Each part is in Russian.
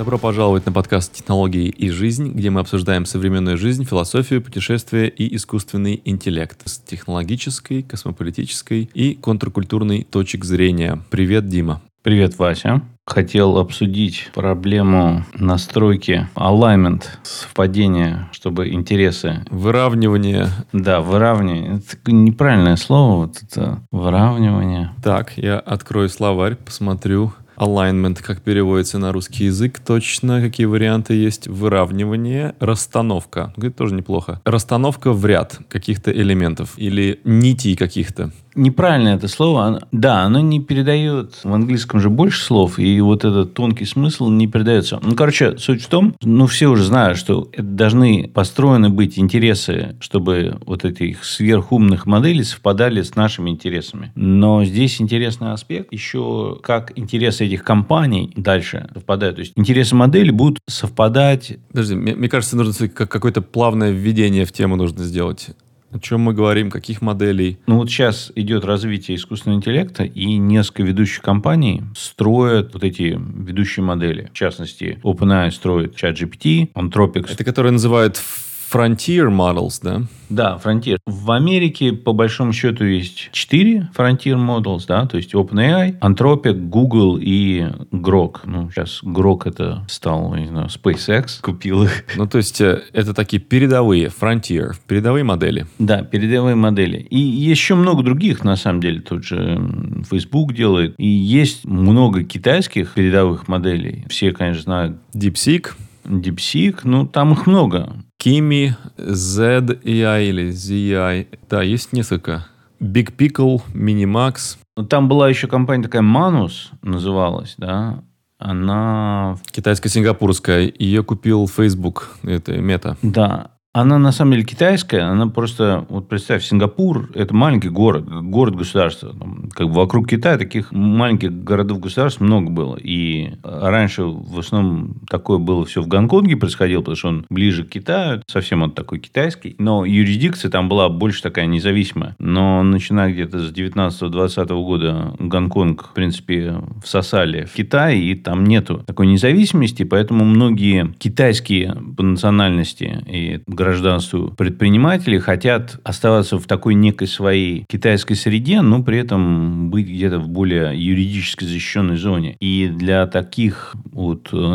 Добро пожаловать на подкаст «Технологии и жизнь», где мы обсуждаем современную жизнь, философию, путешествия и искусственный интеллект с технологической, космополитической и контркультурной точек зрения. Привет, Дима. Привет, Вася. Хотел обсудить проблему настройки alignment, совпадения, чтобы интересы... Выравнивание. Да, выравнивание. Это неправильное слово, вот это выравнивание. Так, я открою словарь, посмотрю. Alignment, как переводится на русский язык, точно, какие варианты есть. Выравнивание, расстановка. Это тоже неплохо. Расстановка в ряд каких-то элементов или нитей каких-то. Неправильно это слово. Да, оно не передает в английском же больше слов, и вот этот тонкий смысл не передается. Короче, суть в том, все уже знают, что это должны построены быть интересы, чтобы вот этих сверхумных моделей совпадали с нашими интересами. Но здесь интересный аспект еще, как интересы этих компаний дальше совпадают. То есть, интересы модели будут совпадать... Подожди, мне кажется, нужно какое-то плавное введение в тему нужно сделать. О чем мы говорим, каких моделей? Вот сейчас идет развитие искусственного интеллекта, и несколько ведущих компаний строят вот эти ведущие модели. В частности, OpenAI строит ChatGPT, Anthropic. Это которые называют Frontier Models, да? Да, Frontier. В Америке, по большому счету, есть 4 Frontier Models, да, то есть OpenAI, Anthropic, Google и Grok. Сейчас Grok это стал, не знаю, SpaceX купил их. То есть, это такие передовые, Frontier, передовые модели. Да, передовые модели. И еще много других, на самом деле, тот же Facebook делает. И есть много китайских передовых моделей. Все, конечно, знают. DeepSeek, там их много. Kimi, ZAI или ZI. Да, есть несколько. Big Pickle, Minimax. Там была еще компания такая Manus, называлась, да. Она... Китайско-сингапурская. Ее купил Facebook. Это Meta. Да. Она на самом деле китайская, она просто, вот представь, Сингапур – это маленький город-государство. Вокруг Китая таких маленьких городов-государств много было. И раньше в основном такое было все в Гонконге происходило, потому что он ближе к Китаю, совсем он такой китайский. Но юрисдикция там была больше такая независимая. Но начиная где-то с 19-20 года Гонконг, в принципе, всосали в Китай, и там нету такой независимости, поэтому многие китайские по национальности и гражданству предприниматели хотят оставаться в такой некой своей китайской среде, но при этом быть где-то в более юридически защищенной зоне. И для такого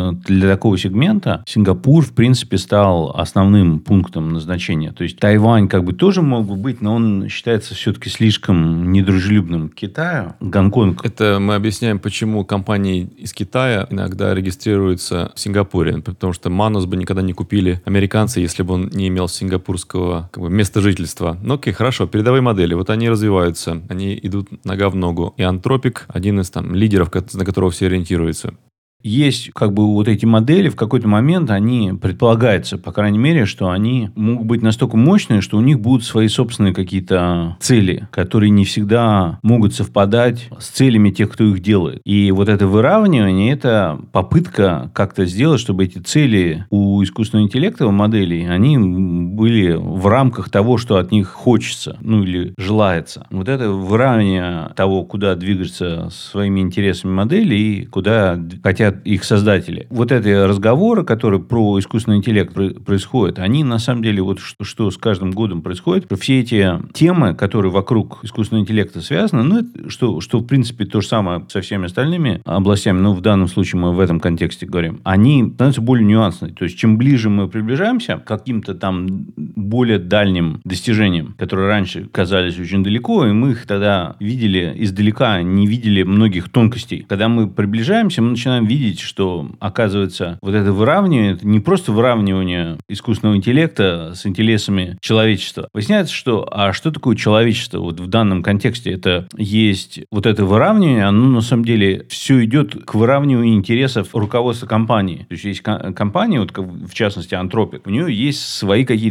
сегмента Сингапур, в принципе, стал основным пунктом назначения. То есть, Тайвань тоже мог бы быть, но он считается все-таки слишком недружелюбным к Китаю. Гонконг. Это мы объясняем, почему компании из Китая иногда регистрируются в Сингапуре. Потому что Manus бы никогда не купили американцы, если бы он не имел сингапурского места жительства. Окей, хорошо, передовые модели. Вот они развиваются, они идут нога в ногу. И Anthropic один из лидеров, на которого все ориентируются. Есть вот эти модели, в какой-то момент они предполагается, по крайней мере, что они могут быть настолько мощные, что у них будут свои собственные какие-то цели, которые не всегда могут совпадать с целями тех, кто их делает. И вот это выравнивание – это попытка как-то сделать, чтобы эти цели у искусственного интеллекта, у моделей, они были в рамках того, что от них хочется, или желается. Вот это выравнивание того, куда двигаться своими интересами модели и куда хотят их создатели. Вот эти разговоры, которые про искусственный интеллект происходят, они на самом деле, что с каждым годом происходит, все эти темы, которые вокруг искусственного интеллекта связаны, что в принципе то же самое со всеми остальными областями, в данном случае мы в этом контексте говорим, они становятся более нюансными. То есть, чем ближе мы приближаемся к каким-то более дальним достижениям, которые раньше казались очень далеко, и мы их тогда видели издалека, не видели многих тонкостей. Когда мы приближаемся, мы начинаем видеть, что, оказывается, вот это выравнивание, это не просто выравнивание искусственного интеллекта с интересами человечества. Выясняется, что такое человечество в данном контексте? Это есть вот это выравнивание, оно на самом деле все идет к выравниванию интересов руководства компании. То есть, есть компания, в частности, Anthropic, у нее есть свои какие-то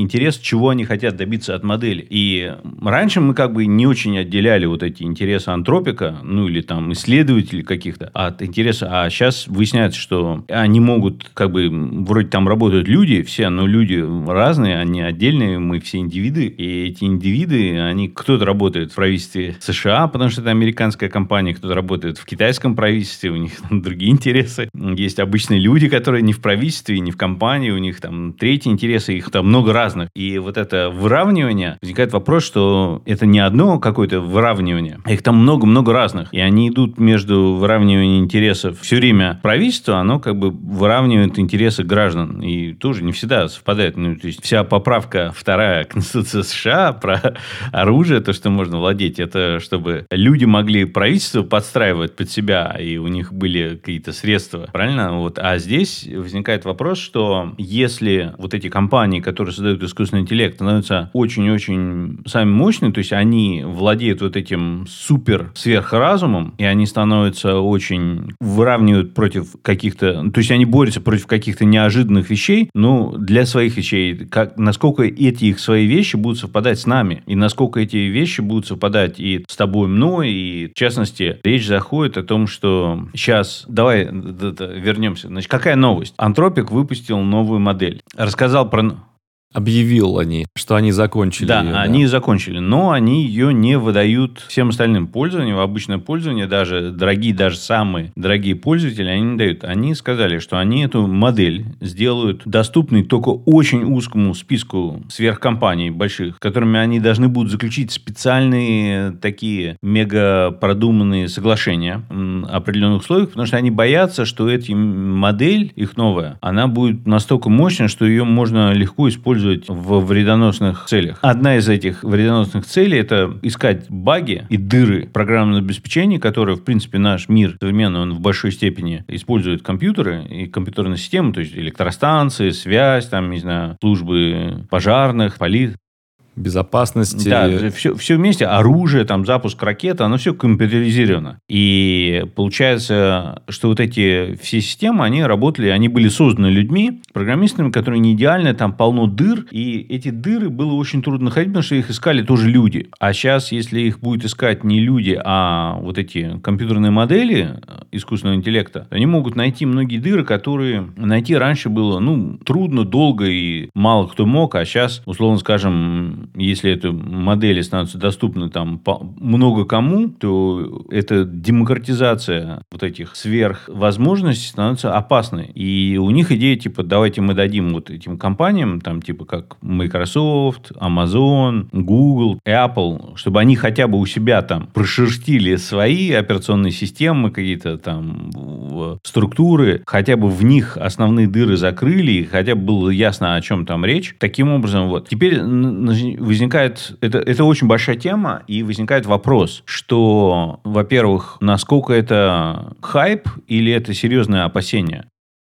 интерес, чего они хотят добиться от модели. И раньше мы как бы не очень отделяли вот эти интересы антропика, ну или там исследователей каких-то от интереса. А сейчас выясняется, что они могут как бы вроде там работают люди все, но люди разные, они отдельные, мы все индивиды. И эти индивиды, они кто-то работает в правительстве США, потому что это американская компания, кто-то работает в китайском правительстве, у них там другие интересы. Есть обычные люди, которые не в правительстве, не в компании, у них там третьи интересы, их там много разных. И вот это выравнивание, возникает вопрос, что это не одно какое-то выравнивание, а их там много-много разных. И они идут между выравниванием интересов все время правительства, оно как бы выравнивает интересы граждан. И тоже не всегда совпадает. Ну, то есть, вся поправка 2 Конституции США про оружие, то, что можно владеть, это чтобы люди могли правительство подстраивать под себя, и у них были какие-то средства. Правильно? Вот. А здесь возникает вопрос, что если вот эти компании, которые создают искусственный интеллект, становятся очень-очень сами мощные, то есть они владеют вот этим супер сверхразумом, и они становятся очень выравнивают против каких-то... То есть они борются против каких-то неожиданных вещей, но для своих вещей. Насколько эти их свои вещи будут совпадать с нами, и насколько эти вещи будут совпадать и с тобой, мной, и в частности, речь заходит о том, что сейчас... Давай вернемся. Значит, какая новость? Антропик выпустил новую модель. Рассказал про... Объявил они, что они закончили да, ее. Да, они закончили, но они ее не выдают всем остальным пользованиям. В обычное пользование даже самые дорогие пользователи они не дают. Они сказали, что они эту модель сделают доступной только очень узкому списку сверхкомпаний больших, с которыми они должны будут заключить специальные такие мега продуманные соглашения определенных условиях, потому что они боятся, что эта модель, их новая, она будет настолько мощная, что ее можно легко использовать в вредоносных целях. Одна из этих вредоносных целей – это искать баги и дыры программного обеспечения, которые, в принципе, наш мир современный, он в большой степени использует компьютеры и компьютерные системы, то есть электростанции, связь, там, не знаю, службы пожарных, полиции. Безопасности. Да, все вместе. Оружие, там, запуск ракеты, оно все компьютеризировано. И получается, что вот эти все системы, они работали, они были созданы людьми, программистами, которые не идеальны, там полно дыр. И эти дыры было очень трудно находить, потому что их искали тоже люди. А сейчас, если их будет искать не люди, а вот эти компьютерные модели искусственного интеллекта, они могут найти многие дыры, которые найти раньше было, трудно, долго и мало кто мог. А сейчас, условно скажем, если эти модели становятся доступны там много кому, то эта демократизация вот этих сверхвозможностей становится опасной. И у них идея, типа, давайте мы дадим вот этим компаниям, там, типа, как Microsoft, Amazon, Google, Apple, чтобы они хотя бы у себя там прошерстили свои операционные системы, какие-то там структуры, хотя бы в них основные дыры закрыли, и хотя бы было ясно, о чем там речь. Таким образом, вот. Теперь возникает... Это очень большая тема, и возникает вопрос, что, во-первых, насколько это хайп или это серьезное опасение?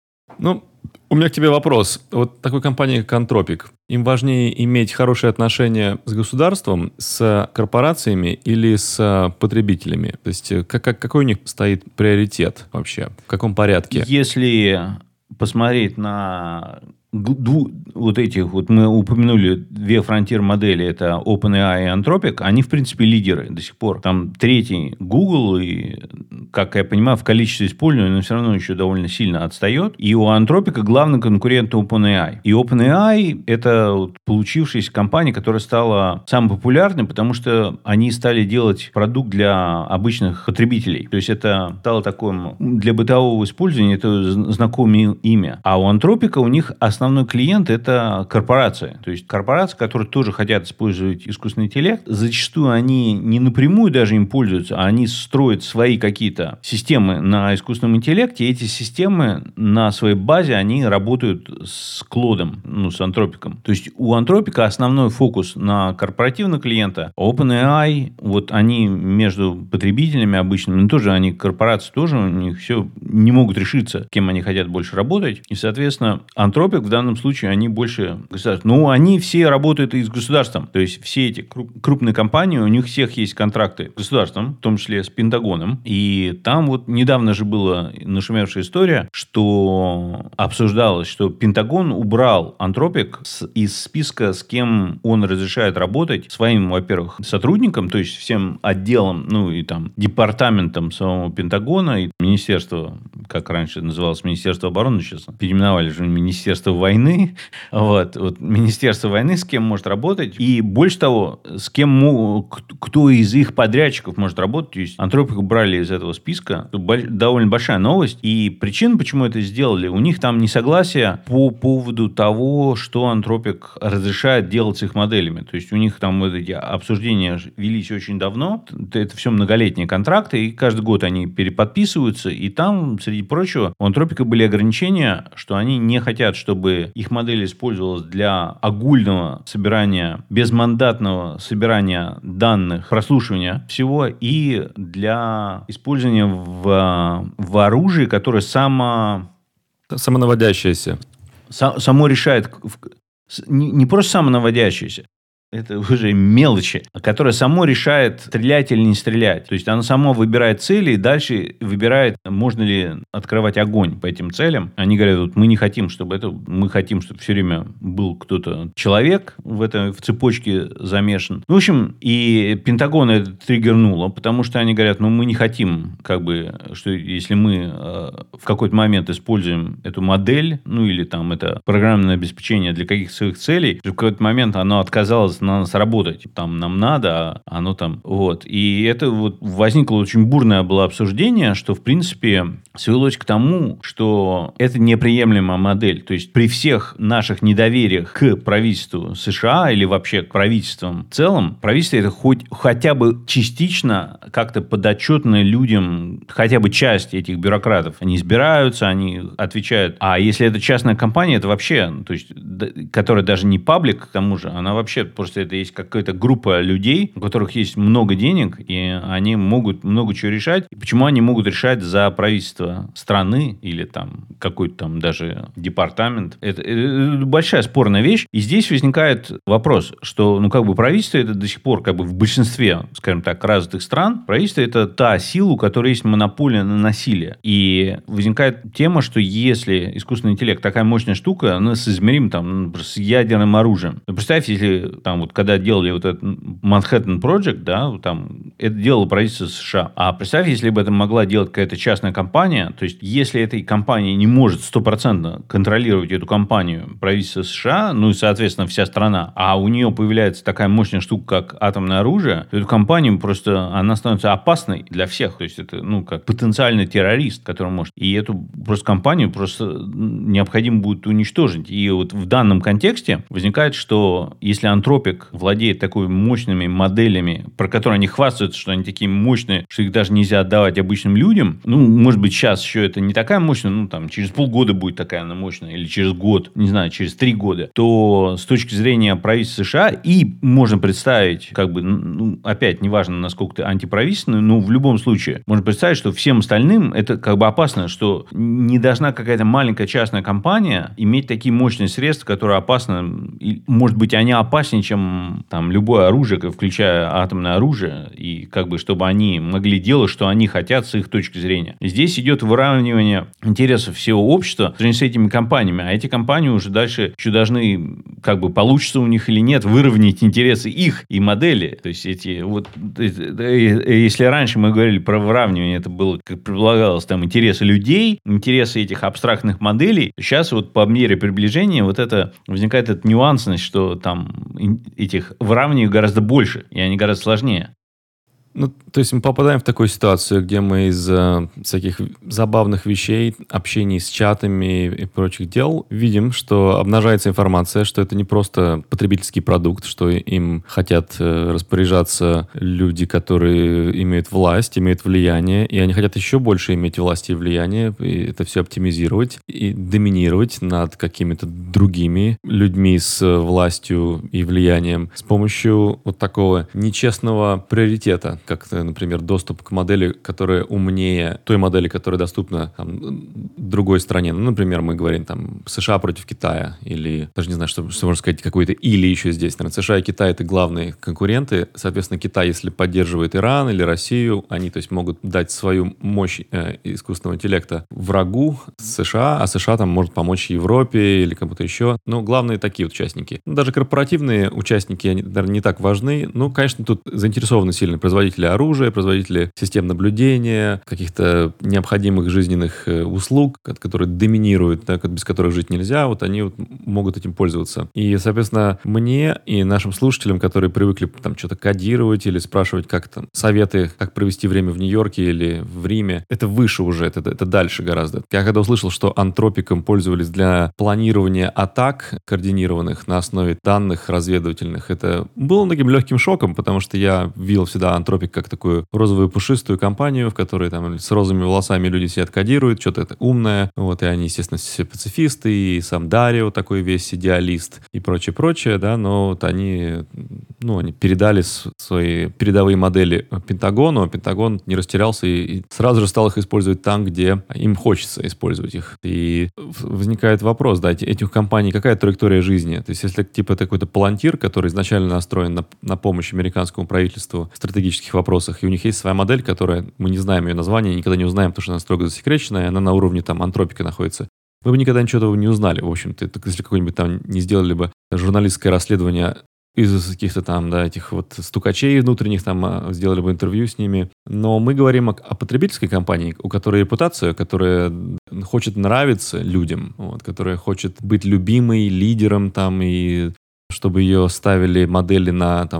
У меня к тебе вопрос. Вот такой компании, как Антропик, им важнее иметь хорошие отношения с государством, с корпорациями или с потребителями? То есть, какой у них стоит приоритет вообще? В каком порядке? Если посмотреть на... вот этих, вот мы упомянули две фронтир-модели, это OpenAI и Anthropic, они, в принципе, лидеры до сих пор. Там третий Google, и, как я понимаю, в количестве использования, но все равно еще довольно сильно отстает. И у Anthropic главный конкурент OpenAI. И OpenAI – это вот получившаяся компания, которая стала самой популярной, потому что они стали делать продукт для обычных потребителей. То есть, это стало такое для бытового использования, это знакомое имя. А у Anthropic у них основной клиент – это корпорации. То есть, корпорации, которые тоже хотят использовать искусственный интеллект, зачастую они не напрямую даже им пользуются, а они строят свои какие-то системы на искусственном интеллекте, и эти системы на своей базе, они работают с Клодом, с Антропиком. То есть, у Антропика основной фокус на корпоративного клиента, а OpenAI, вот они между потребителями обычными, тоже они, корпорации тоже, у них все не могут решиться, кем они хотят больше работать. И, соответственно, Антропик в данном случае они больше государства. Но они все работают и с государством. То есть, все эти крупные компании, у них всех есть контракты с государством, в том числе с Пентагоном. И И там вот недавно же была нашумевшая история, что обсуждалось, что Пентагон убрал Anthropic из списка, с кем он разрешает работать своим, во-первых, сотрудникам, то есть всем отделам, ну и там департаментам самого Пентагона и министерства, как раньше называлось Министерство обороны, сейчас переименовали же Министерство войны. Вот Министерство войны с кем может работать. И больше того, с кем кто из их подрядчиков может работать. То есть Anthropic убрали из этого списка. Довольно большая новость. И причина, почему это сделали, у них там несогласие по поводу того, что Anthropic разрешает делать с их моделями. То есть у них там вот эти обсуждения велись очень давно. Это все многолетние контракты. И каждый год они переподписываются. И там, среди прочего, у Anthropic были ограничения, что они не хотят, чтобы их модель использовалась для огульного собирания, безмандатного собирания данных, прослушивания всего и для использования в оружии, которое самонаводящееся. Само решает, не просто самонаводящееся, это уже мелочи, которая само решает, стрелять или не стрелять. То есть, оно само выбирает цели и дальше выбирает, можно ли открывать огонь по этим целям. Они говорят, вот мы не хотим, чтобы это... Мы хотим, чтобы все время был кто-то, человек в цепочке замешан. В общем, и Пентагон это триггернуло, потому что они говорят, мы не хотим, что если мы в какой-то момент используем эту модель, или там это программное обеспечение для каких-то своих целей, в какой-то момент оно отказалось на нас работать. Там нам надо, а оно там... Вот. И это вот возникло очень бурное было обсуждение, что, в принципе, свелось к тому, что это неприемлемая модель. То есть, при всех наших недовериях к правительству США или вообще к правительствам в целом, правительство это хотя бы частично как-то подотчетно людям, хотя бы часть этих бюрократов. Они избираются, они отвечают. А если это частная компания, это вообще, то есть, которая даже не паблик, к тому же, она вообще просто это есть какая-то группа людей, у которых есть много денег, и они могут много чего решать. И почему они могут решать за правительство страны или там какой-то там даже департамент? Это большая спорная вещь. И здесь возникает вопрос, что правительство это до сих пор в большинстве, скажем так, развитых стран, правительство это та сила, у которой есть монополия на насилие. И возникает тема, что если искусственный интеллект такая мощная штука, она соизмерима там с ядерным оружием. Представьте, если там когда делали вот этот Manhattan Project, да, там это делало правительство США. А представь, если бы это могла делать какая-то частная компания, то есть, если этой компания не может 100% контролировать эту компанию правительство США, и, соответственно, вся страна, а у нее появляется такая мощная штука, как атомное оружие, то эту компанию просто, она становится опасной для всех. То есть, это, как потенциальный террорист, который может. И эту просто компанию просто необходимо будет уничтожить. И вот в данном контексте возникает, что если Anthropic владеет такой мощными моделями, про которые они хвастаются, что они такие мощные, что их даже нельзя отдавать обычным людям. Может быть, сейчас еще это не такая мощная, через полгода будет такая она мощная, или через год, не знаю, через 3 года, то с точки зрения правительства США, и можно представить, опять, неважно, насколько ты антиправительственный, но в любом случае, можно представить, что всем остальным это опасно, что не должна какая-то маленькая частная компания иметь такие мощные средства, которые опасны, и, может быть, они опаснее, чем там любое оружие, включая атомное оружие, и чтобы они могли делать, что они хотят с их точки зрения. Здесь идет выравнивание интересов всего общества с этими компаниями, а эти компании уже дальше еще должны, получится у них или нет, выровнять интересы их и модели. То есть, если раньше мы говорили про выравнивание, это было, как предполагалось, там, интересы людей, интересы этих абстрактных моделей, сейчас по мере приближения это возникает эта нюансность, что там этих выравниваний гораздо больше, и они гораздо сложнее. То есть мы попадаем в такую ситуацию, где мы из всяких забавных вещей, общений с чатами и прочих дел видим, что обнажается информация, что это не просто потребительский продукт, что им хотят распоряжаться люди, которые имеют власть, имеют влияние, и они хотят еще больше иметь власти и влияние, и это все оптимизировать и доминировать над какими-то другими людьми с властью и влиянием с помощью такого нечестного приоритета. как, например, доступ к модели, которая умнее той модели, которая доступна там, другой стране. Ну, например, мы говорим там США против Китая, или даже не знаю, что можно сказать, какой-то или еще здесь. Наверное, США и Китай — это главные конкуренты. Соответственно, Китай, если поддерживает Иран или Россию, они, то есть, могут дать свою мощь искусственного интеллекта врагу США, а США там может помочь Европе или кому-то еще. Но главные такие вот участники. Даже корпоративные участники, они, наверное, не так важны. Ну, конечно, тут заинтересованы сильно производители оружия, производители систем наблюдения, каких-то необходимых жизненных услуг, которые доминируют, да, без которых жить нельзя. Вот они вот могут этим пользоваться. И, соответственно, мне и нашим слушателям, которые привыкли там что-то кодировать или спрашивать, как там советы, как провести время в Нью-Йорке или в Риме, это выше уже, это дальше гораздо. Я когда услышал, что антропиком пользовались для планирования атак координированных на основе данных разведывательных, это было таким легким шоком, потому что я видел всегда антропик как такую розовую пушистую компанию, в которой там с розовыми волосами люди сидят, кодируют, что-то это умное, вот, и они, естественно, все пацифисты, и сам Дарио такой весь идеалист и прочее, да, но вот они передали свои передовые модели Пентагону, а Пентагон не растерялся и сразу же стал их использовать там, где им хочется использовать их. И возникает вопрос, да, этих компаний, какая траектория жизни? То есть, если типа это какой-то палантир, который изначально настроен на помощь американскому правительству в стратегических вопросах, и у них есть своя модель, которая, мы не знаем ее название, никогда не узнаем, потому что она строго засекреченная, она на уровне там антропика находится. Вы бы никогда ничего этого не узнали, в общем-то, если какой-нибудь там не сделали бы журналистское расследование из каких-то там, да, этих вот стукачей внутренних, там, сделали бы интервью с ними. Но мы говорим о потребительской компании, у которой репутация, которая хочет нравиться людям, вот, которая хочет быть любимой, лидером, там, и чтобы ее ставили модели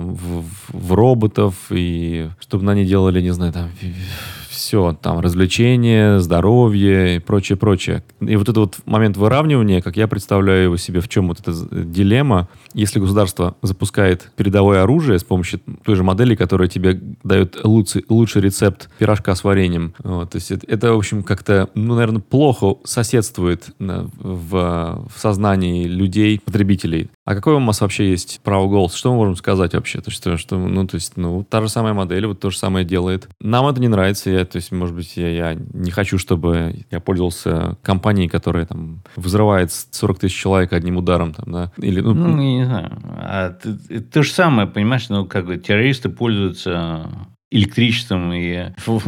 в роботов, и чтобы на ней делали, не знаю, там, все, там, развлечения, здоровье и прочее. И вот этот вот момент выравнивания, как я представляю его себе, в чем вот эта дилемма, если государство запускает передовое оружие с помощью той же модели, которая тебе дает лучший рецепт пирожка с вареньем, вот, то есть это, в общем, как-то, наверное, плохо соседствует в сознании людей, потребителей. А какой у нас вообще есть право голоса? Что мы можем сказать вообще? То есть, та же самая модель, вот то же самое делает. Нам это не нравится. То есть, может быть, я не хочу, чтобы я пользовался компанией, которая там взрывает 40 тысяч человек одним ударом. Там, да? Или, я не знаю. То же самое, понимаешь, террористы пользуются электричеством, и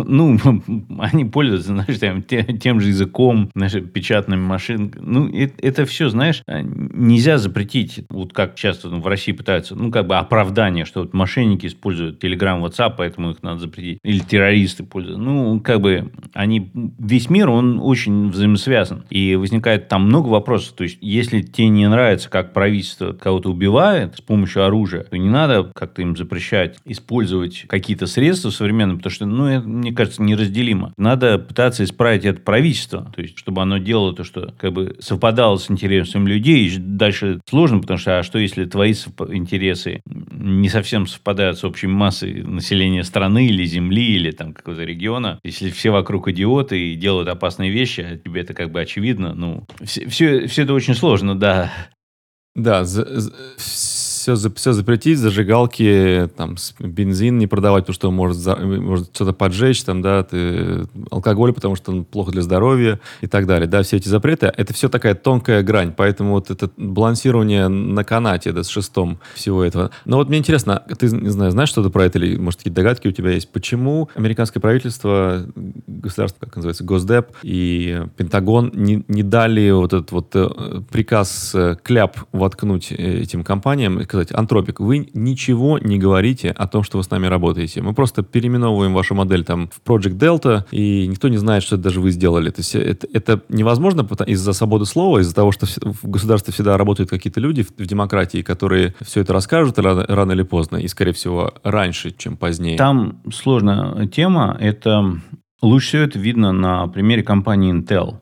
они пользуются, знаешь, тем же языком, печатными машинками. Это все, знаешь, нельзя запретить, вот как часто в России пытаются, оправдание, что вот мошенники используют Telegram, WhatsApp, поэтому их надо запретить, или террористы пользуются. Весь мир, он очень взаимосвязан, и возникает там много вопросов. То есть, если тебе не нравится, как правительство кого-то убивает с помощью оружия, то не надо как-то им запрещать использовать какие-то средства современные, потому что, это, мне кажется, неразделимо. Надо пытаться исправить это правительство, то есть, чтобы оно делало то, что совпадало с интересами людей. И дальше сложно, потому что, что если твои интересы не совсем совпадают с общей массой населения страны или земли, или там какого-то региона? Если все вокруг идиоты и делают опасные вещи, а тебе это очевидно, все это очень сложно, да. Да, все запретить, зажигалки, там, бензин не продавать, потому что он может что-то поджечь, там, да, алкоголь, потому что он плохо для здоровья и так далее. Да, все эти запреты, это все такая тонкая грань, поэтому вот это балансирование на канате, да, с шестом всего этого. Но вот мне интересно, ты, не знаю, знаешь что-то про это, или, может, какие-то догадки у тебя есть, почему американское правительство, государство, как называется, Госдеп и Пентагон не дали вот этот вот приказ кляп воткнуть этим компаниям, сказать: антропик, вы ничего не говорите о том, что вы с нами работаете. Мы просто переименовываем вашу модель там в Project Delta, и никто не знает, что это даже вы сделали. То есть это невозможно из-за свободы слова, из-за того, что в государстве всегда работают какие-то люди в демократии, которые все это расскажут рано или поздно, и, скорее всего, раньше, чем позднее. Там сложная тема. Лучше всего это видно на примере компании Intel.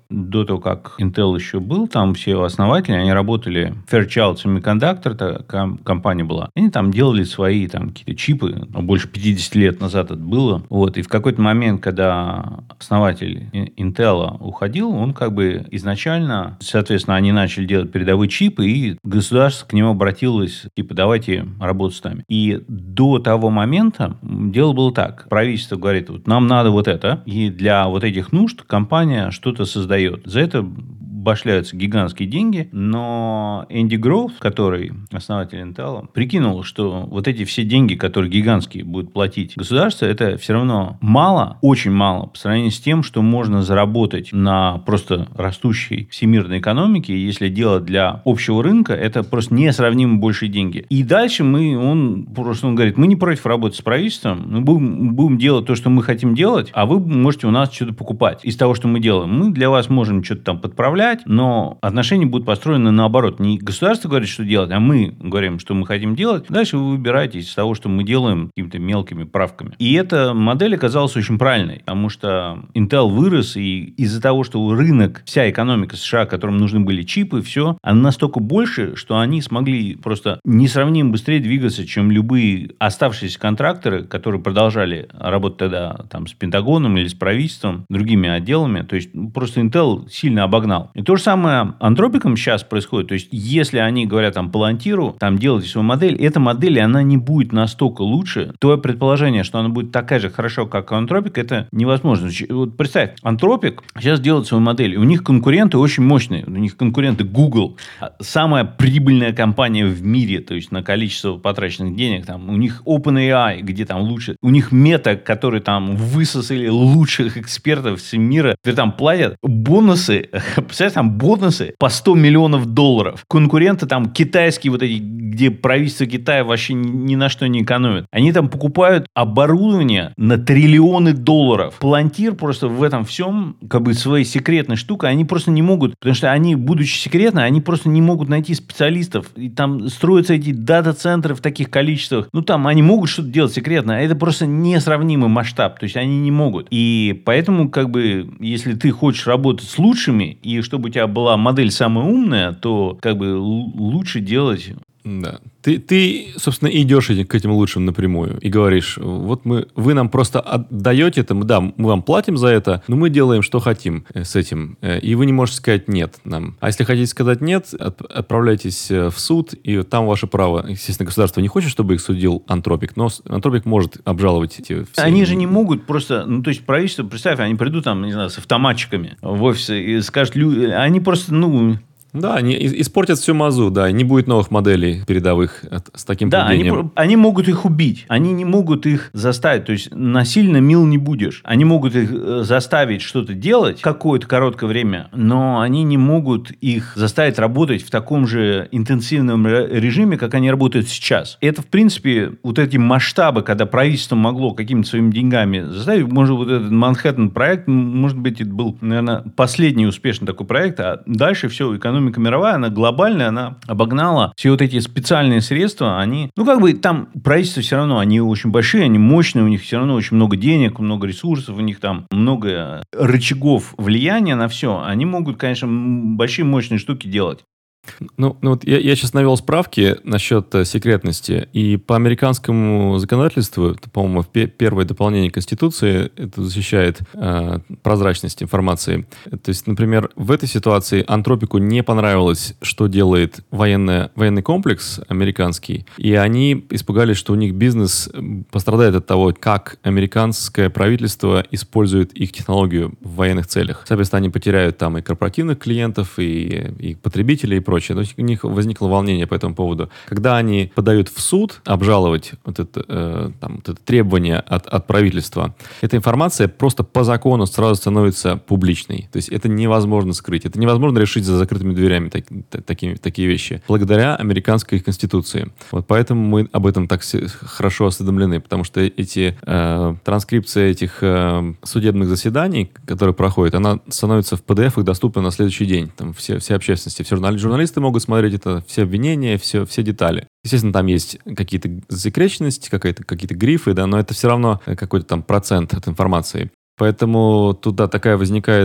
до того, как Intel еще был, там все основатели, они работали, Fairchild Semiconductor, компания была, они там делали свои там какие-то чипы, больше 50 лет назад это было. Вот, и в какой-то момент, когда основатель Intel уходил, он как бы изначально, соответственно, они начали делать передовые чипы, и государство к нему обратилось, типа, давайте работать с нами. И до того момента дело было так. Правительство говорит, вот нам надо вот это, и для вот этих нужд компания что-то создает. За это башляются гигантские деньги, но Энди Гроув, который основатель Intel, прикинул, что вот эти все деньги, которые гигантские будет платить государство, это все равно мало, очень мало по сравнению с тем, что можно заработать на просто растущей всемирной экономике. Если делать для общего рынка, это просто несравнимо большие деньги. И дальше он говорит, мы не против работать с правительством, мы будем делать то, что мы хотим делать, а вы можете у нас что-то покупать из того, что мы делаем. Мы для вас можем что-то там подправлять, но отношения будут построены наоборот. Не государство говорит, что делать, а мы говорим, что мы хотим делать. Дальше вы выбираете из того, что мы делаем, какими-то мелкими правками. И эта модель оказалась очень правильной, потому что Intel вырос, и из-за того, что рынок, вся экономика США, которым нужны были чипы, все, она настолько больше, что они смогли просто несравнимо быстрее двигаться, чем любые оставшиеся контракторы, которые продолжали работать тогда там, с Пентагоном или с правительством, другими отделами. То есть, просто Intel сильно обогнал. И то же самое Антропиком сейчас происходит. То есть, если они говорят там Палантиру, там делайте свою модель, эта модель, она не будет настолько лучше. Твое предположение, что она будет такая же хорошо, как Антропик, это невозможно. Вот представь, Антропик сейчас делает свою модель, и у них конкуренты очень мощные. У них конкуренты Google, самая прибыльная компания в мире, то есть на количество потраченных денег. Там, у них OpenAI, где там лучше. У них Meta, которые там высосали лучших экспертов всего мира. Теперь там платят бонусы. Представляешь, там бонусы по $100 миллионов. Конкуренты там китайские вот эти, где правительство Китая вообще ни на что не экономит. Они там покупают оборудование на триллионы долларов. Палантир просто в этом всем, как бы своей секретной штукой, они просто не могут, потому что они, будучи секретны, они просто не могут найти специалистов. И там строятся эти дата-центры в таких количествах. Ну, там они могут что-то делать секретно, а это просто несравнимый масштаб. То есть, они не могут. И поэтому, как бы, если ты хочешь работать с лучшими, и чтобы у тебя была модель самая умная, то, как бы, лучше делать... Да. Ты, собственно, идешь к этим лучшим напрямую и говоришь, вот вы нам просто отдаете это, да, мы вам платим за это, но мы делаем, что хотим с этим. И вы не можете сказать нет нам. А если хотите сказать нет, отправляйтесь в суд, и там ваше право. Естественно, государство не хочет, чтобы их судил Антропик, но Антропик может обжаловать эти все... Они же не могут просто... Ну, то есть, правительство, представь, они придут там, не знаю, с автоматчиками в офисы и скажут, они просто, Да, они испортят всю мазу, да, и не будет новых моделей передовых с таким поведением. Да, они могут их убить, они не могут их заставить, то есть насильно мил не будешь. Они могут их заставить что-то делать какое-то короткое время, но они не могут их заставить работать в таком же интенсивном режиме, как они работают сейчас. Это, в принципе, вот эти масштабы, когда правительство могло какими-то своими деньгами заставить, может, вот этот Манхэттен проект, может быть, это был, наверное, последний успешный такой проект, а дальше все, экономика мировая, она глобальная, она обогнала все вот эти специальные средства, они, там правительства все равно, они очень большие, они мощные, у них все равно очень много денег, много ресурсов, у них там много рычагов влияния на все, они могут, конечно, большие мощные штуки делать. Ну вот я сейчас навел справки насчет секретности, и по американскому законодательству, это, по-моему, первое дополнение Конституции, это защищает прозрачность информации. То есть, например, в этой ситуации Антропику не понравилось, что делает военный комплекс американский, и они испугались, что у них бизнес пострадает от того, как американское правительство использует их технологию в военных целях. Соответственно, они потеряют там и корпоративных клиентов, и потребителей, и прочее. То есть у них возникло волнение по этому поводу. Когда они подают в суд обжаловать вот это требование от правительства, эта информация просто по закону сразу становится публичной. То есть это невозможно скрыть. Это невозможно решить за закрытыми дверями такие вещи. Благодаря американской конституции. Вот поэтому мы об этом так хорошо осведомлены, потому что эти транскрипции этих судебных заседаний, которые проходят, она становится в PDF и доступна на следующий день. Там все общественности, все журналисты могут смотреть это, все обвинения, все детали. Естественно, там есть какие-то засекреченности, какие-то грифы, да, но это все равно какой-то там процент от информации. Поэтому туда такая возникает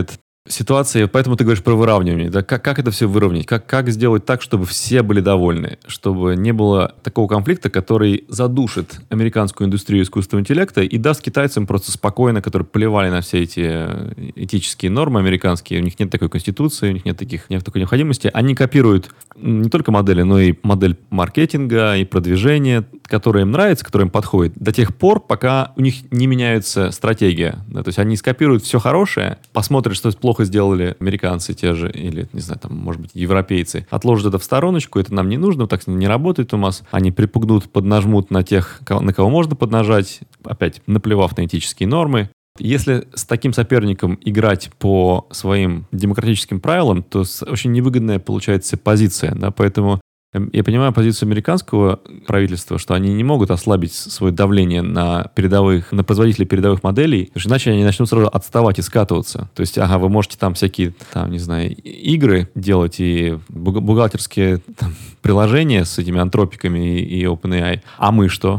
ситуации, поэтому ты говоришь про выравнивание. Да? Как это все выровнять? Как сделать так, чтобы все были довольны? Чтобы не было такого конфликта, который задушит американскую индустрию искусственного интеллекта и даст китайцам просто спокойно, которые плевали на все эти этические нормы американские, у них нет такой конституции, у них нет такой необходимости. Они копируют не только модели, но и модель маркетинга и продвижения, которая им нравится, которая им подходит, до тех пор, пока у них не меняется стратегия. Да? То есть они скопируют все хорошее, посмотрят, что плохо сделали американцы те же, или, не знаю, там, может быть, европейцы, отложат это в стороночку, это нам не нужно, так не работает у нас. Они припугнут, поднажмут на тех, на кого можно поднажать, опять наплевав на этические нормы. Если с таким соперником играть по своим демократическим правилам, то очень невыгодная получается позиция. Да? Поэтому я понимаю позицию американского правительства, что они не могут ослабить свое давление на производителей передовых моделей, потому что иначе они начнут сразу отставать и скатываться. То есть, вы можете там всякие, не знаю, игры делать и бухгалтерские приложения с этими антропиками и OpenAI. А мы что?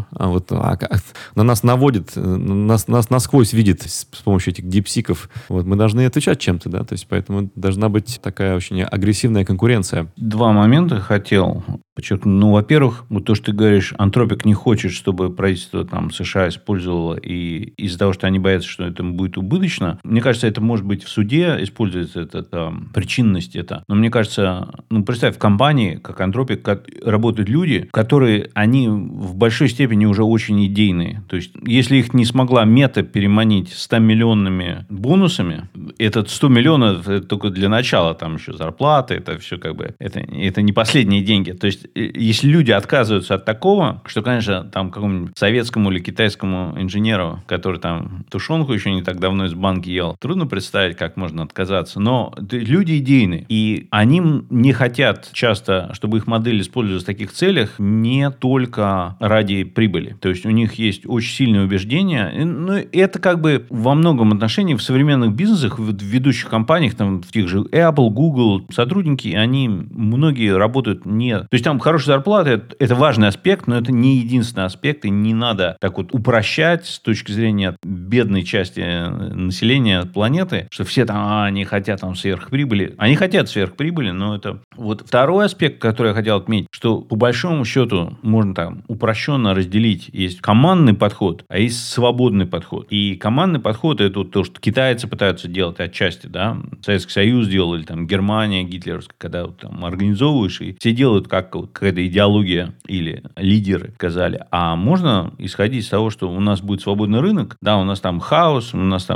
На нас наводит, нас насквозь видит с помощью этих дипсиков. Мы должны отвечать чем-то, да? То есть, поэтому должна быть такая очень агрессивная конкуренция. Два момента хотел подчеркну. Во-первых, то, что ты говоришь, Антропик не хочет, чтобы правительство США использовало, и из-за того, что они боятся, что это будет убыточно. Мне кажется, это может быть в суде используется причинность это. Но мне кажется, представь, в компании, как Антропик, работают люди, которые, они в большой степени уже очень идейные. То есть, если их не смогла Мета переманить 100-миллионными бонусами, этот 100 миллионов это только для начала, там еще зарплаты, это все это не последние деньги. То есть, если люди отказываются от такого, что, конечно, какому-нибудь советскому или китайскому инженеру, который тушенку еще не так давно из банки ел, трудно представить, как можно отказаться. Но люди идейные. И они не хотят часто, чтобы их модель использовалась в таких целях не только ради прибыли. То есть, у них есть очень сильное убеждение. Но это во многом отношении в современных бизнесах, в ведущих компаниях, в тех же Apple, Google, сотрудники, они многие работают не... То есть, там хорошая зарплата – это важный аспект, но это не единственный аспект, и не надо так упрощать с точки зрения бедной части населения планеты, что все они хотят сверхприбыли. Они хотят сверхприбыли, но это... Второй аспект, который я хотел отметить, что по большому счету можно упрощенно разделить. Есть командный подход, а есть свободный подход. И командный подход – это то, что китайцы пытаются делать отчасти, да, Советский Союз делал, или Германия гитлеровская, когда организовываешь, и все делают как какая-то идеология или лидеры сказали. А можно исходить из того, что у нас будет свободный рынок, да, у нас хаос, у нас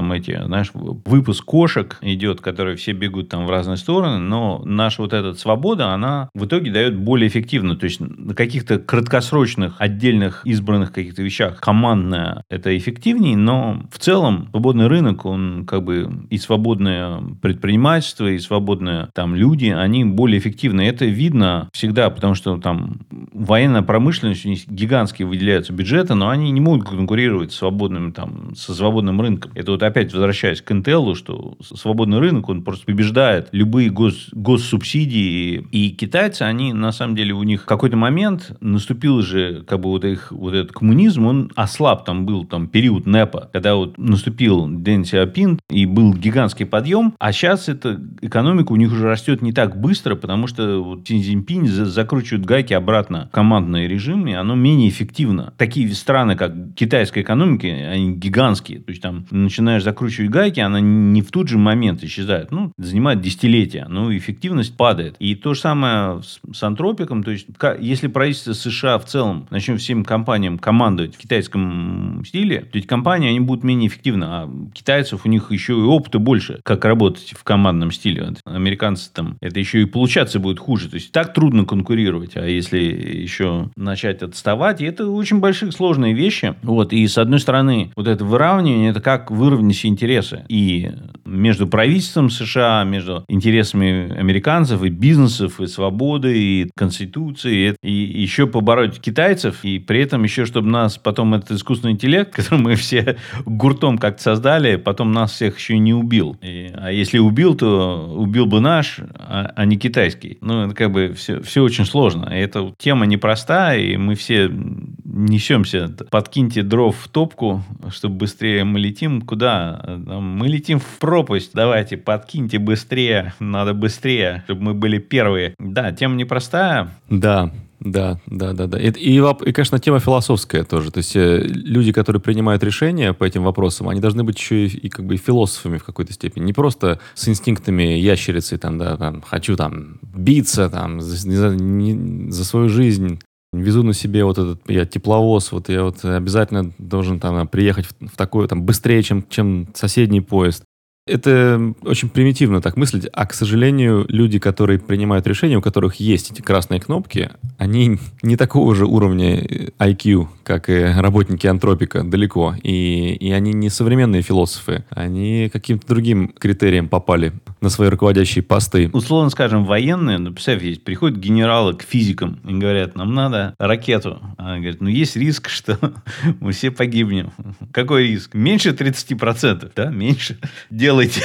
выпуск кошек идет, которые все бегут в разные стороны, но наша эта свобода, она в итоге дает более эффективно. То есть, на каких-то краткосрочных, отдельных, избранных каких-то вещах командная это эффективнее, но в целом свободный рынок, он и свободное предпринимательство, и свободные люди, они более эффективны. Это видно всегда, потому что военная промышленность, у них гигантские выделяются бюджеты, но они не могут конкурировать с со свободным рынком. Это опять возвращаясь к Intel, что свободный рынок, он просто побеждает любые госсубсидии. И китайцы, они, на самом деле, у них в какой-то момент наступил же, их этот коммунизм, он ослаб. Был период НЭПа, когда наступил Дэн Сяопин, и был гигантский подъем, а сейчас эта экономика у них уже растет не так быстро, потому что Си Цзиньпинь закручивает гайки обратно в командный режим, и оно менее эффективно. Такие страны, как китайская экономика, они гигантские. То есть, начинаешь закручивать гайки, она не в тот же момент исчезает. Занимает десятилетия, но эффективность падает. И то же самое с Антропиком. То есть, если правительство США в целом начнет всем компаниям командовать в китайском стиле, то эти компании, они будут менее эффективны. А китайцев у них еще и опыта больше, как работать в командном стиле. Американцы это еще и получаться будет хуже. То есть, так трудно конкурировать. А если еще начать отставать, и это очень большие сложные вещи. И с одной стороны, это выравнивание, это как выровнять интересы. И между правительством США, между интересами американцев, и бизнесов, и свободы, и конституции, и еще побороть китайцев, и при этом еще, чтобы нас потом этот искусственный интеллект, который мы все гуртом как-то создали, потом нас всех еще и не убил. А если убил, то убил бы наш, а не китайский. Это все очень сложно. Эта тема непростая, и мы все несемся. Подкиньте дров в топку, чтобы быстрее мы летим. Куда? Мы летим в пропасть. Давайте, подкиньте быстрее. Надо быстрее, чтобы мы были первые. Да, тема непростая. Да. И, конечно, тема философская тоже. То есть люди, которые принимают решения по этим вопросам, они должны быть еще и как бы философами в какой-то степени. Не просто с инстинктами ящерицы, хочу биться за свою жизнь. Везу на себе вот этот я тепловоз, я обязательно должен приехать в такой быстрее, чем соседний поезд. Это очень примитивно так мыслить, а, к сожалению, люди, которые принимают решения, у которых есть эти красные кнопки, они не такого же уровня IQ, как и работники Антропика, далеко. И они не современные философы, они каким-то другим критериям попали на свои руководящие посты. Условно скажем, военные, представь, приходят генералы к физикам и говорят, нам надо ракету. Она говорит, есть риск, что мы все погибнем. Какой риск? Меньше 30%, да? Меньше. Делайте.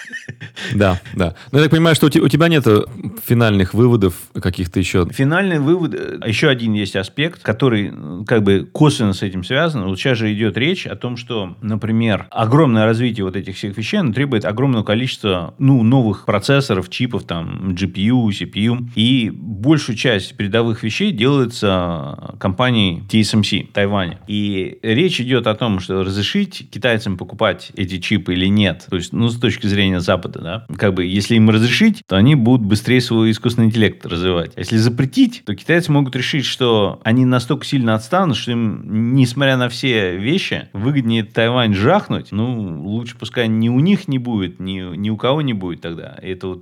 Да. Но я так понимаю, что у тебя нет финальных выводов каких-то еще. Финальный вывод, еще один есть аспект, который косвенно с этим связан. Вот сейчас же идет речь о том, что, например, огромное развитие вот этих всех вещей требует огромного количества новых процессоров, чипов, GPU, CPU. И большую часть передовых вещей делается компанией TSMC в Тайване. И речь идет о том, что разрешить китайцам покупать эти чипы или нет. То есть, с точки зрения Запада, да. Если им разрешить, то они будут быстрее свой искусственный интеллект развивать. А если запретить, то китайцы могут решить, что они настолько сильно отстанут, что им, несмотря на все вещи, выгоднее Тайвань жахнуть. Лучше пускай ни у них не будет, ни у кого не будет тогда.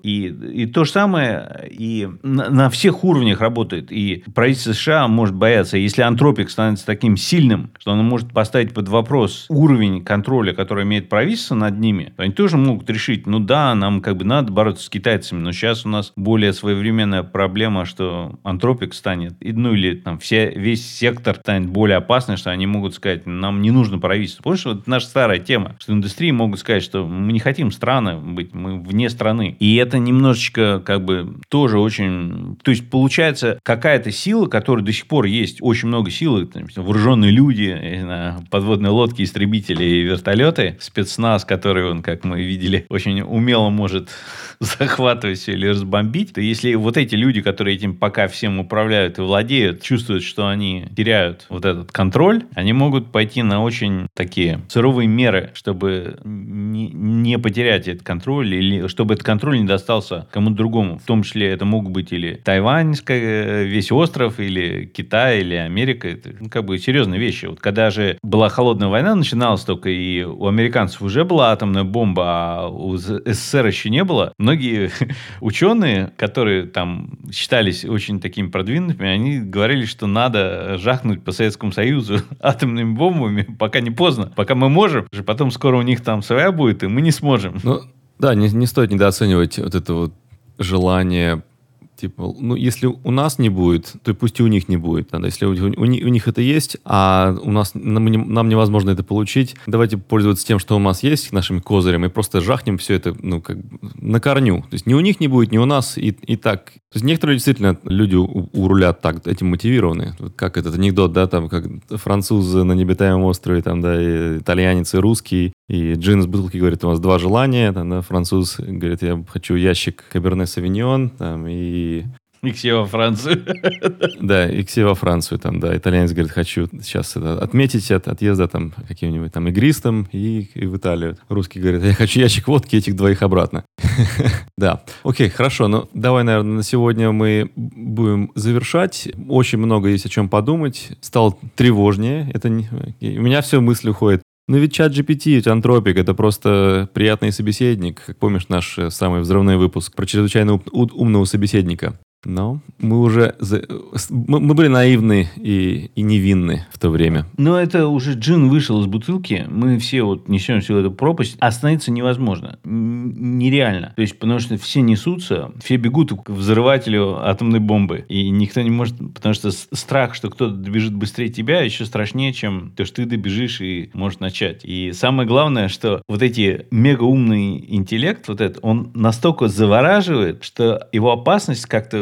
И то же самое и на всех уровнях работает. И правительство США может бояться, если Антропик становится таким сильным, что оно может поставить под вопрос уровень контроля, который имеет правительство над ними, то они тоже могут решить, нам надо бороться с китайцами, но сейчас у нас более своевременная проблема, что Антропик станет, или весь сектор станет более опасным, что они могут сказать, нам не нужно правительство. Помнишь, вот наша старая тема, что индустрии могут сказать, что мы не хотим страны быть, мы вне страны. И это немножечко тоже очень... То есть, получается, какая-то сила, которая до сих пор есть, очень много силы, вооруженные люди, подводные лодки, истребители и вертолеты, спецназ, который, как мы видели, очень умело может захватывать все или разбомбить, то если вот эти люди, которые этим пока всем управляют и владеют, чувствуют, что они теряют вот этот контроль, они могут пойти на очень такие суровые меры, чтобы не потерять этот контроль, или чтобы этот контроль не достался кому-то другому. В том числе это могут быть или Тайвань, весь остров, или Китай, или Америка. Это серьезные вещи. Вот когда же была холодная война, начиналась только, и у американцев уже была атомная бомба, а у СССР еще не было. Многие ученые, которые считались очень такими продвинутыми, они говорили, что надо жахнуть по Советскому Союзу атомными бомбами, пока не поздно, пока мы можем. Потом скоро у них своя будет, и мы не сможем. Не стоит недооценивать вот это желание. Если у нас не будет, то пусть и у них не будет. Если у них это есть, а нам невозможно это получить, давайте пользоваться тем, что у нас есть, нашими козырями, и просто жахнем все это на корню. То есть ни у них не будет, ни у нас, и так. То есть некоторые действительно люди у руля так этим мотивированы. Как этот анекдот, как французы на необитаемом острове, и итальянец, и русский, и джин из бутылки говорит, у вас два желания, француз говорит, я хочу ящик Каберне Савиньон, и Иксе во Францию. Да, Иксе во Францию. Итальянец говорит, хочу сейчас отметить от отъезда каким-нибудь игристом и в Италию. Русский говорит, я хочу ящик водки, этих двоих обратно. Да. Окей, хорошо. Давай, наверное, на сегодня мы будем завершать. Очень много есть о чем подумать. Стало тревожнее. У меня все мысли уходят. Ведь ChatGPT, Антропик, это просто приятный собеседник. Как помнишь наш самый взрывной выпуск про чрезвычайно умного собеседника? Но мы были наивны и невинны в то время. Но это уже джин вышел из бутылки. Мы все несемся в эту пропасть. Остановиться невозможно. Нереально. То есть, потому что все несутся, все бегут к взрывателю атомной бомбы. И никто не может... Потому что страх, что кто-то добежит быстрее тебя, еще страшнее, чем то, что ты добежишь и можешь начать. И самое главное, что вот эти мегаумный интеллект, он настолько завораживает, что его опасность как-то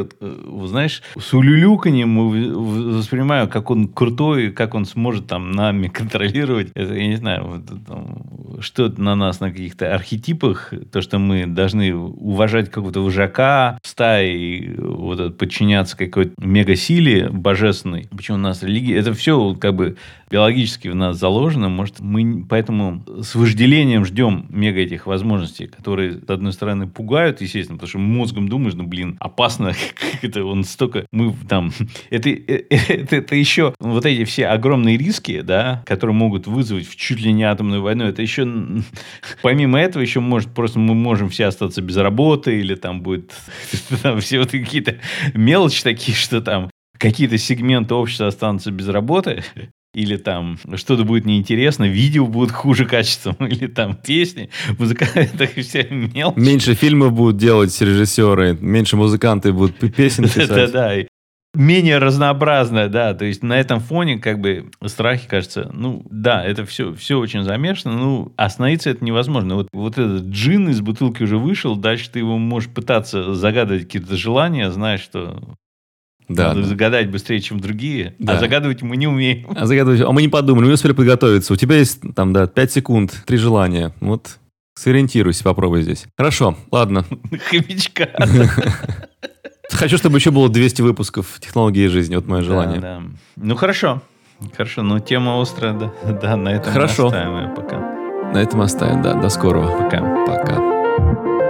знаешь, с улюлюканьем воспринимаю, как он крутой, как он сможет там нами контролировать. Это, я не знаю, вот, там, что на нас, на каких-то архетипах, то, что мы должны уважать какого-то вожака в стае, вот, подчиняться какой-то мегасиле божественной. Почему у нас религия? Это все как бы биологически в нас заложено. Может, мы поэтому с вожделением ждем мега этих возможностей, которые, с одной стороны, пугают, естественно, потому что мозгом думаешь, ну, блин, опасно, как это, он столько, мы там, это еще вот эти все огромные риски, да, которые могут вызвать чуть ли не атомную войну, это еще, помимо этого, еще может, просто мы можем все остаться без работы, или там будет там, все вот какие-то мелочи такие, что там какие-то сегменты общества останутся без работы, или там что-то будет неинтересно, видео будут хуже качеством, или там песни, музыканты, это все мелочи. Меньше фильмов будут делать режиссеры, меньше музыканты будут песен писать. Да-да. Менее разнообразное, да. То есть, на этом фоне, как бы, страхи, кажется, ну, да, это все очень замешано, ну, остановиться это невозможно. Вот этот джин из бутылки уже вышел, дальше ты его можешь пытаться загадывать какие-то желания, знаешь, что... Да, надо загадать быстрее, чем другие. Да. А загадывать мы не умеем. А мы не подумали, мы не успели подготовиться. У тебя есть там, 5 секунд, 3 желания. Вот сориентируйся, попробуй здесь. Хорошо, ладно. Хомячка. Хочу, чтобы еще было 200 выпусков «Технологии жизни». Вот мое желание. Да. Ну, хорошо. Хорошо, но тема острая, да, на этом хорошо. оставим ее пока. На этом оставим, да. До скорого. Пока. Пока.